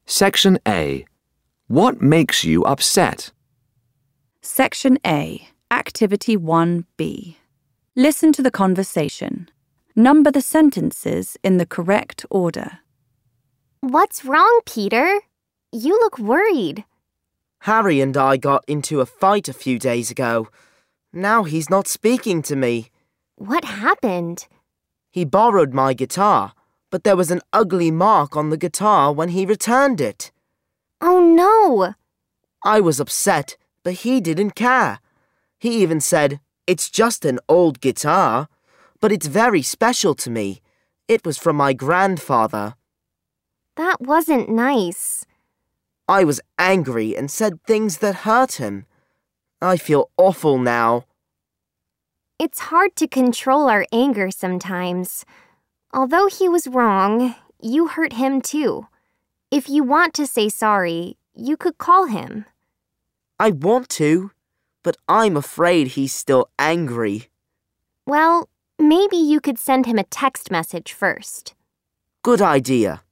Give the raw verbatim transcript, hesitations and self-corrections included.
Section A. What makes you upset? Section A, Activity one B. Listen to the conversation. Number the sentences in the correct order. What's wrong, Peter? You look worried. Harry and I got into a fight a few days ago. Now he's not speaking to me. What happened? He borrowed my guitar, but there was an ugly mark on the guitar when he returned it. Oh no! I was upset, but he didn't care. He even said, "It's just an old guitar, but it's very special to me. It was from my grandfather." That wasn't nice. I was angry and said things that hurt him. I feel awful now. It's hard to control our anger sometimes. Although he was wrong, you hurt him too. If you want to say sorry, you could call him. I want to, but I'm afraid he's still angry. Well, maybe you could send him a text message first. Good idea.